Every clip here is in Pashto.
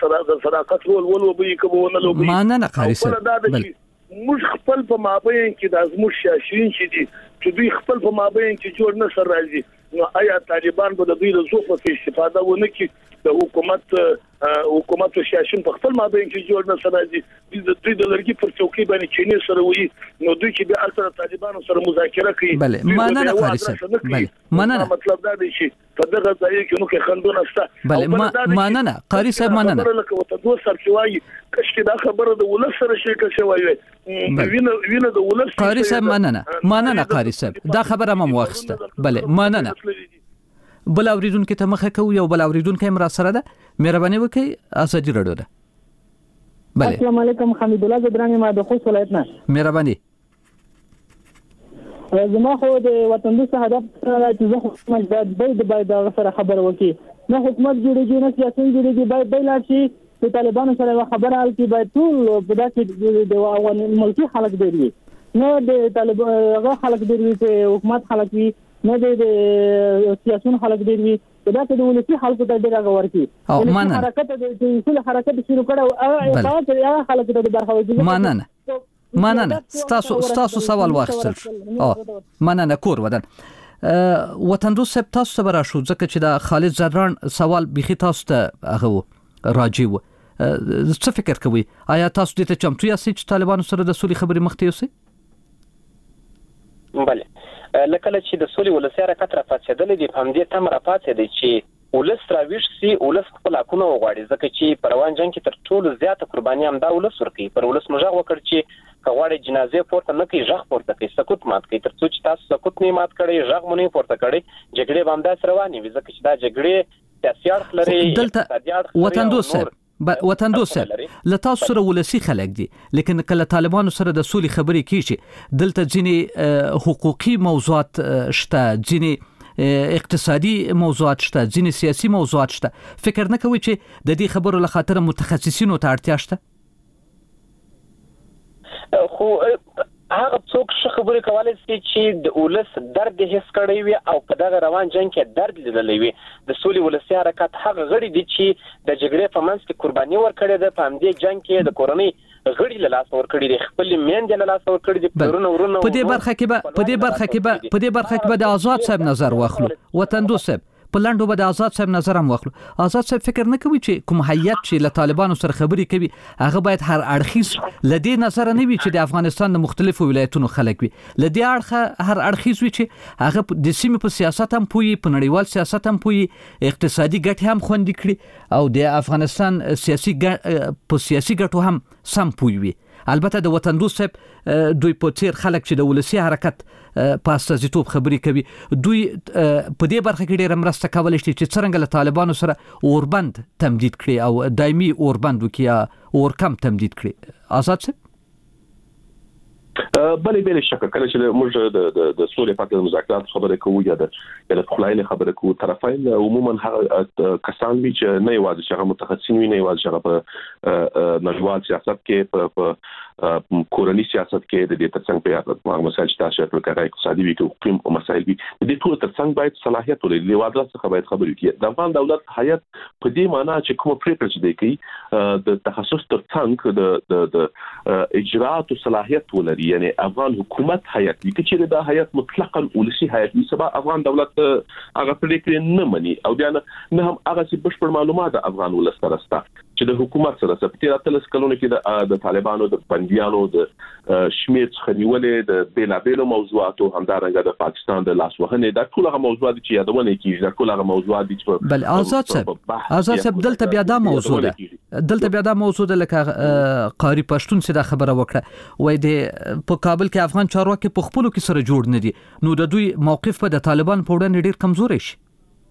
صداقت ولوبي کومه لوبي مننه قاری صاحب. موږ خپل په مابین کې د ازموش شاشین چې دوی خپل په مابین کې جوړ نه سر راځي نو آیا طالبان به د دوی له ځوخ په استفاده ونه کړي د حکومت شاشین په خپل مابین کې جوړ نه سر راځي دوی د لرګي پر چوکۍ باندې چینه سره وي نو دوی چې به اصل طالبانو سره مذاکره کوي. بله مننه قاری صاحب. بله مننه. مطلب دا دی چې په دغه ځای کې نو کې خندونه ستا. بله مننه قاری صاحب مننه. دوه سرچوي کښ دا خبره د ولس سره شریک شوی وینه د ولس. قاری صاحب مننه قاری صاحب دا خبره مو واخسته. بله مننه. بل اوریدونکو ته مخه کوي یو بل اوریدونکو هم را سره ده مهرباني وکړئ ازادي رادیو ده. بله السلام علیکم حمید الله زدرانګ ما د خوست ولایت نه. مهرباني. زما خو د وطن دوست هدف چې زه حکومت باید سره خبر وکړي نه حکومت جوړیږي نه سیاست جوړیږي باید لا شي چې طالبانو سره خبره حل کړي باید ټول په داسې د افغان ملکی خلک دی نه د طالبان هغه خلک دی چې حکومت خلک وي نه د سیاسيون خلک دی په داسې د ولسی خلکو ته ډیر غوړ کی او مننه حرکت د ټول حرکت شروع کړو هغه خلک ته برخه مننه ستاسو سوال واخیستل او مننه کور ودان وطن دوست صاحب تاسو ته براشو ځکه چې د خالد زران سوال بيخي تاسو ته هغه راجی و څه فکر کوي آیا تاسو دې ته چمتو یاست چې طالبانو سره د سولې خبرې مخته یوسئ؟ بله لکه چې د سولې ولسی حرکت را پاتېدل دي په همدې تم را پاتې دي چې ولس راويش سي ولس خپل حقونه وغواړي ځکه چې په روان جنگ کې تر ټولو زیاته قرباني هم دا ولس ورکوي پر ولس مجاغ وکړ چې کغواړي جنازې پورته نه کوي ژغ پورته کوي سکوت مات کوي تر څو چې تاسو سکوت نه مات کړئ ژغ مونږ نه پورته کړئ جګړې به هم داس روانې وي ځکه چې دا جګړې سیاسي اړخ لري دلته وطن دوست صاحب وطن دوست صاحب لتاسو سره ولسی خلک دي لیکن کله طالبانو سره د سولې خبرې کیږي دلته ځینې حقوقي موضوعات شته ځینې اقتصادي موضوعات شته ځینې سیاسي موضوعات شته فکر نه کوي چې د دې خبرو له خاطر متخصصینو ته اړتیا شته؟ خو هغه څوک څه خبرې کولای شي چې د ولس درد هیڅ کړی وي او په دغه روان جنگ کې درد لیدلی وي د سولې ولسی حرکت هغه غړي دي چې د جګړې په منځ کې قرباني ورکړي ده په همدې جنگ کې د کورنۍ غړي له لاس ورکړي دي خپل میندې له لاس ورکړي دي ورونه په دې برخه کې به د آزاد صاحب نظر واخلو وطن دوست صاحب په لاندو به د آزاد صاحب نظر هم واخلو آزاد صاحب فکر نه کوي چې کوم هیئت چې له طالبانو سره خبرې کوي هغه باید هر اړخیز لدې نظر نه وي چې د افغانستان د مختلفو ولایتونو خلک وي لدې اړخه هر اړخیز وي چې هغه د سیمې په سیاست هم پوي په نړیوال سیاست هم پوي اقتصادي ګټې هم خوندي کړي او د افغانستان سیاسي ګټو هم سم پوي وي البته د وطن دوست صاحب دوی په تیر خلک چې د ولسی حرکت په استازیتوب خبرې کوي دوی په دې برخه کې ډېر مرسته کولی شي چې څرنګه له طالبانو سره اوربند تمدید کړي او دایمي اوربند وکړي یا اورکم تمدید کړي آزاد صاحب بلې شکه کله چې موږ د سولې په اړه مذاکرات خبرې کوو یا د خلایل خبرې کوو طرفین عموما هغه کسان وی چې نه یوازې چې متخصصین وي نه یوازې چې په نړیوال سیاست کې په کورنی سیاست کې د دې ترڅنګ په مسایل چې تاسو ورکړئ اقتصادي وي او مسایل وي د دې ټول ترڅنګ باید صلاحیت ولري د وادار څخه باید خبرې وکړي د افغان دولت هیئت په دې معنی چې کوم پریکړه دی کوي د تخصص ترڅنګ د اجراءات او صلاحیت ولري یعنی افغان حکومت هیئت چې دا هیئت مطلقاً ولسی هیئت سبا افغان دولت هغه پریکړه نه مني او بیا نه هم هغه چې بشپړ معلومات افغان ولس سره چې د حکومت سره په تیر اتلس کلونو کې د طالبانو د بنديانو د شمیر څخه نیولې د بیلابېلو موضوعاتو همدارنګه د پاکستان د لاسوهنې د ټول هغه موضوعات چې یادونه کیږي د ټول هغه موضوعات چې بل آزاد صاحب دلته بیا دا موضوع ده لکه قاری پښتون سره خبره وکړه وای د په کابل کې افغان چارواکي په خپلو کې سره جوړ نه دي نو د دوی موقف په د طالبان په وړاندې ډیر کمزوري شي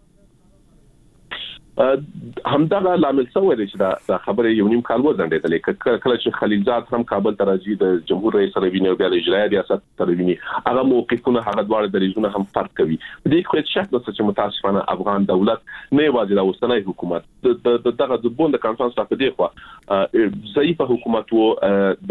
همدا لامل څه دی چې دا خبره یو نیم کال وځنډېدلې کله چې خلیلزاد هم کابل ته راځي د جمهور رئیس سره ویني او بیا د اجرایي ریاست سره ویني هغه موقفونه هغه دواړه دریځونه هم فرق کوي د دې کوم شک نشته چې متاسفانه افغان دولت نه یوازې د اوسنۍ حکومت دغه د بوند کانفرنس په دې خوا ضعیف حکومت وو د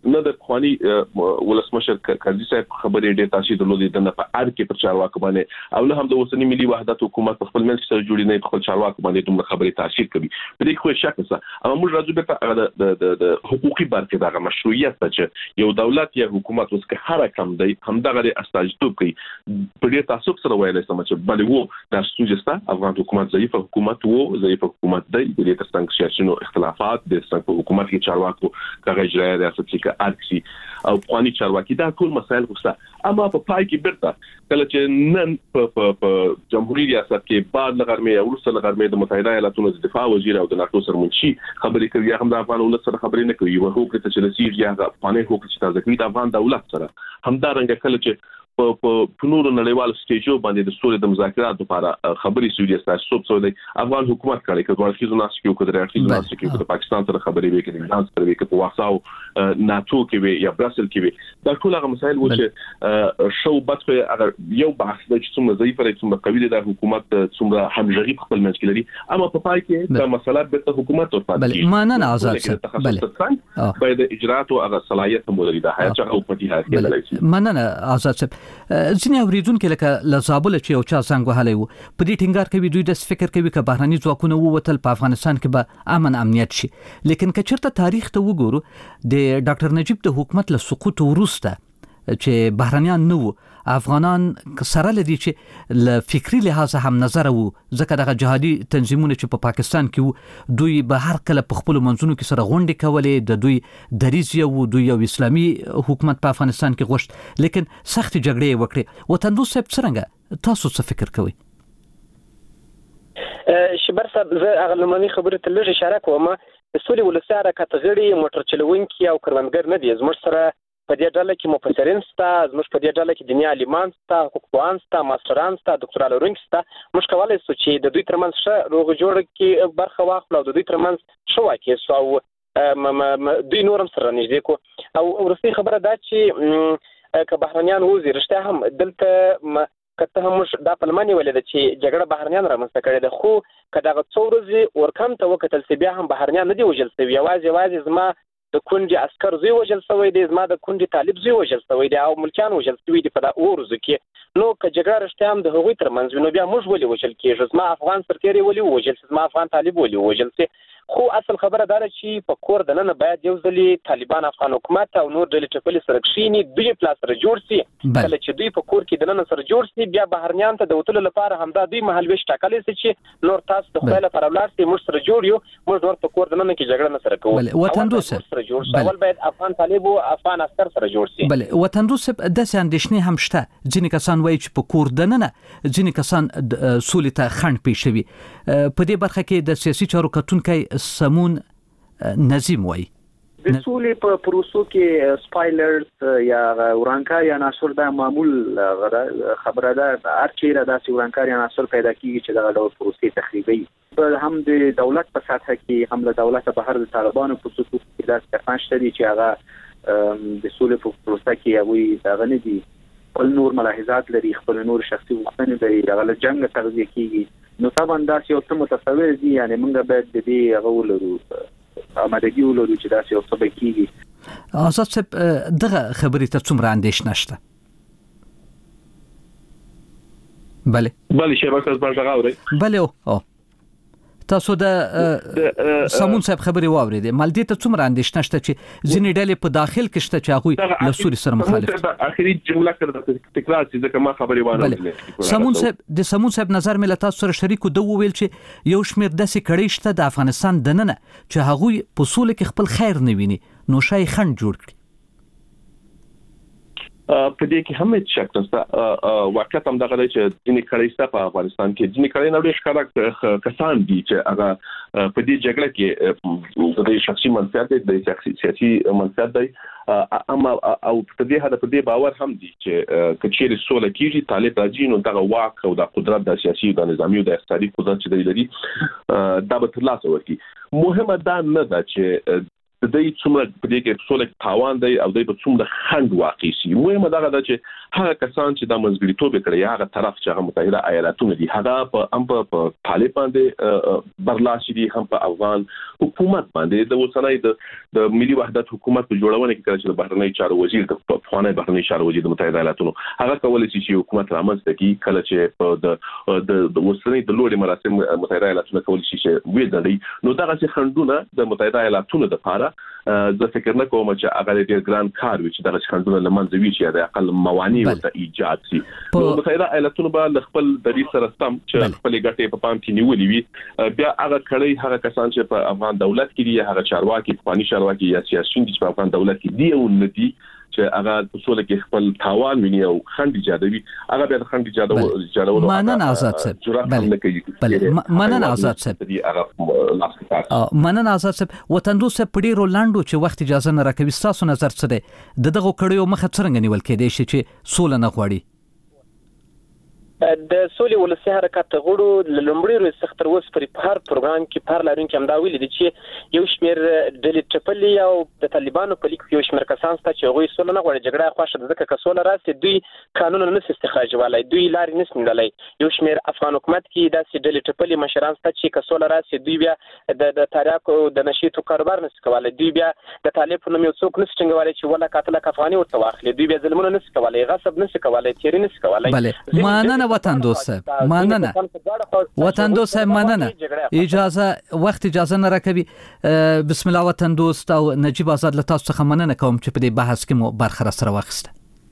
نه د خواني ولسمشر قاضي صاحب خبرې ډېر تاسو درلودې د نه په اړ کې پر چارواکو باندې او له هم د اوسنی ملي وحدت حکومت په خپل منځ سره جوړې نه په چارواکو باندې دومره خبرې تاثیر کوي په دې کې شک څه اما موږ راځو به د حقوقي برخه د مشروعیت چې یو دولت یا حکومت اوس که هر کم دی همدغه استاجتوب کوي په دې تاسو سره وایي چې بل وو د سوجستا افغان حکومت ضعیف حکومت حکومت دی د دې ترڅنګ سیاسي اختلافات د څنګه حکومت کې چارواکو کغه اجرایي ریاست کې ارکسي او قواني چارواکي دا ټول مسایل غوښته اما په پای کې برته کله چې نن په جمهوریت ریاست کې بعد لغرمه او وروسته لغرمه د متحده ایالاتونو د دفاع وزیر او د ناتو سرمنشي خبرې کوي هم د افغان ولس سره خبرې نه کوي او حکومت چې رسیږي یا افغاني حکومت چې تاسو کوي د افغان دولت سره همدارنګه کله چې په نورو نړیوالو سټیجو باندې د سولې د مذاکراتو لپاره خبرې سوي تاسو څو دی افغان حکومت کوي چې ورخیزو ناس کې او کډرخیزو ناس کې د پاکستان سره خبرې وکړي د ایران سره وکړي په واساو ناتو کې یا براسل کې دا ټول هغه مسایل و چې شو بده اگر یو بحث د څومره ضعیف لري څومره قوي د حکومت څومره همغږي په خپل منځ کې لري اما په پای کې دا مسله به حکومت او بل مننه آزاد بل باید اجرات او هغه صلاحیت مولري د حیات او پټي حیات مننه آزاد ځینې اوریدونکو لکه لزابل چې یو چا څنګه وهلی وو په دې ټینګار کوي دوی د فکر کوي چې بهراني ځواکونه ووتل په افغانستان کې به امنیت شي لیکن که چېرته تاریخ ته وګورو د ډاکټر نجیب د حکومت له سقوط وروسته چې بهرانيان نو افغانان سره لدی چې ل فکری لحاظ هم نظر وو ځکه دغه جهادي تنظیمونه چې په پاکستان کې دوی به هر کله په خپل منځونو کې سره غونډې کولې د دوی دریځ یو دوی یو اسلامي حکومت په افغانستان کې غوښت لیکن سخت جګړې وکړې وطن دوست څنګه تاسو څه فکر کوئ شبر صاحب زه اغلمني خبره ته لږ اشاره کوم د سولې ولسی حرکت غړي موټر چلوونکي او کروندګر نه دي زموږ سره په دې ډله کې مفسرین ستا زموږ په دې ډله کې دیني عالمان ستا حقوقپوهان ستا ماستران ستا ډاکټرا لرونکي ستا موږ کولای شو چې د دوی ترمنځ ښه روغ جوړ کې برخه واخلو او د دوی ترمنځ ښه واقع شو او دوی نورم سره نږدې کو او ورسته خبره دا چې که بهرنیان وزیر رښتیا هم دلته کته هم دا پلمانی ولې چې جګړه بهرنیان رامنځته کړې ده خو کداغه څو ورځې ورکم ته وکتل چې بیا هم بهرنیان نه دی وجل سوي یوازې زما د کونډي عسكر زوی وجل سوی دی زما د کونډي طالب زوی وجل سوی دی او ملکان وجل سوی دی په دا ورځ کې نو که جګړه رښتیا هم د هغوی ترمنځ نو بیا موږ ولې وجل کېږو زما افغان سرتیری ولې وجل زما افغان طالب ولې وجل خو اصل خبره دا چې په کور د نن باید یو ځلې طالبان افغان حکومت او نور ډلې ټپلې سره کښیني دوی پلاس سره جوړ سي کله چې دوی په کور کې د نن سره جوړ سي بیا بهرنیان ته د وټلو لپاره همدا دوی محل ویش ټاکلې سي چې نور تاسو د خپل لپاره ولر سي موږ سره جوړ یو موږ نور په کور د نن کې جګړه نه سره کوو وطن دوست سره جوړ اول باید افغان طالب او افغان عسكر سره جوړ سي بله وطن دوست د اندېښنې هم شته ځینې کسان وایي چې په کور د نن ځینې کسان سولې ته خنډ پیښ شوي په دې برخه کې د سیاسي چارو کتونکي سمون نظیم وای د سولې په پروسو کې سپایلرز یا ورانکار یا ناشر دا معمول خبره ده هر چیرې دا ورانکار یا ناشر پیدا کیږي چې دا ډول پروسې تخریبي په هم د دولت په سطح کې هم له دولت بهر د طالبانو په صفوف کې دا څرګند شدي چې هغه د سولې په پروسه کې هغه دا غني دي خپل نور ملاحظات لري خپل نور شخصي غوښتنې لري هغه جنگ تغذیه کیږي نو طبعا دا یو څه متصور دي یعنی موږ باید د دې هغه ولرو امادګي ولرو چې دا یو څه به کیږي آزاد صاحب دغه خبرې ته څومره اندېښنه شته بله شبکه زما غوړي بله او تاسو د سمون صاحب خبري واورېدې مال دې ته څومره اندېښنه شته چې ځینې ډلې په داخل کې شته چې هغه له سوري سره مخالف دي اخري جمله کړه تکرار چې ځکه ما خبري وانه سمون صاحب نظر مې له تاسو سره شریکو دوه ویل چې یو شمېر داسې کړي شته د افغانستان دننه چې هغه په سولې کې خپل خیر نه ویني نو شای خند جوړ کړي په دې کې هم شک نشته واقعیت هم دغه چې ځینې کړي ستا په افغانستان کې ځینې کړي نو ډېر ښکاره کسان دي چې هغه په دې جګړه کې د شخصي منفعت د سیاسي منفعت دی اما او په دې هدا په دې باور هم دي چې کچېری سوله کېږي طالب راځي نو دغه واک او د قدرت د سیاسي او نظامی او د اقتصادي قدرت چې دی لري دا به ترلاسه وکړي مهمه دا نه ده چې د دې څومره په دې کې سولې تاوان دی او د څومره خند واقع شي مهمه دا ده چې هغه کسان چې د منځګړیتوب کړي هغه طرف چې هغه متحده ایالاتونه دي هغه په طالب باندې برلاسي دي هم په افغان حکومت باندې د اوسنۍ د ملي وحدت حکومت په جوړونه کې کله چې بهرنی چارو وزیر د افغاني بهرنی چارو وزیر د متحده ایالاتونو هغه کولای شي چې حکومت رامنځته کړي کله چې په د اوسنۍ د لوړ مراسم متحده ایالاتونه کولای شي چې وې نو دا چې خندونه د متحده ایالاتونو د لپاره زه فکر نه کوم چې هغه ډېر ګران کار وي چې دا خندونه لمنځه وي چې د اقل موانع ورته ایجاد شي نو متحده ایالاتونو به خپل دریځ سره سم چې خپل ګټې په پام کې نیولې وي بیا هغه کړي هغه کسان چې په افغان دولت کې دي هغه چارواکي افغاني چارواکي یا سیاسيون چې په افغان دولت کې دي او ندي چې هغه په سولې کې خپل تاوان ویني او خند ایجادوي هغه به خند ایجادولو مننه آزاد صاحب مننه آزاد صاحب مننه آزاد صاحب وطن دوست پډیرو لاندو چې وخت اجازه نه راکوي تاسو نظر څه دی دغه کړیو مخه څنګه نیول کېدای شي چې سول نه غوړي د سولې ولسی حرکت غړو لومړی روز سختر وس پر هر پروګرام کې پر لارون کې امدا ویل دي چې یو شمیر ډلې ټپلي او د طالبانو په لیک یو شمیر کسان ست چې غوي سول نه غوړي جګړه خوښه ځکه کسول راسي دوی قانون نه استخراج والای دوی لاري نسمندلای یو شمیر افغان حکومت کې د ډلې ټپلي مشران ست چې کسول راسي دوی بیا د تاریخ او د نشیتو کاروبار نس کولای دوی بیا د طالب په نوم یو څوک نسټنګوالي چې ولا قاتل افغاني ورته واخلي دوی بیا ظلمونه نس کولای غصب نس کولای تیری نس کولای مننه وطن دوست مننه وطن دوست مننه اجازه نه راکوي بسم الله وطن دوست او نجیب آزاد له تاسو څخه مننه کوم چې په دې بحث کې مو برخه سره واخیسته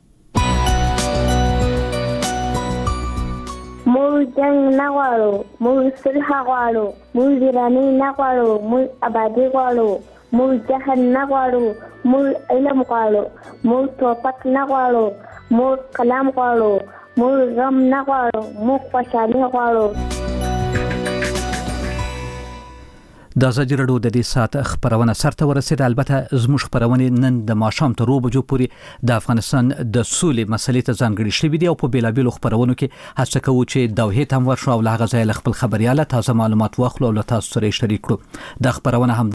موږ جنگ نه غواړو موږ صلح غواړو موږ ویراني نه غواړو موږ آبادي غواړو موږ جهل نه غواړو موږ علم غواړو موږ توپک نه غواړو موږ کلام غواړو موږ غم نه غواړو موږ خوشحالي غواړو د ازادي راډیو د دې ساعت خبرونه سرته ورسېده البته زموږ خبرونه نن د ماښام تر 2 بجو پورې د افغانستان د سولې مسلې ته ځانګړي شوې دي او په بیلابیلو خبرونو کې هڅه کوو چې دوه هم ورشو او له غزا خپل خبرياله تازه معلومات واخلو او له تاسو سره شریک کړو د خبرونه هم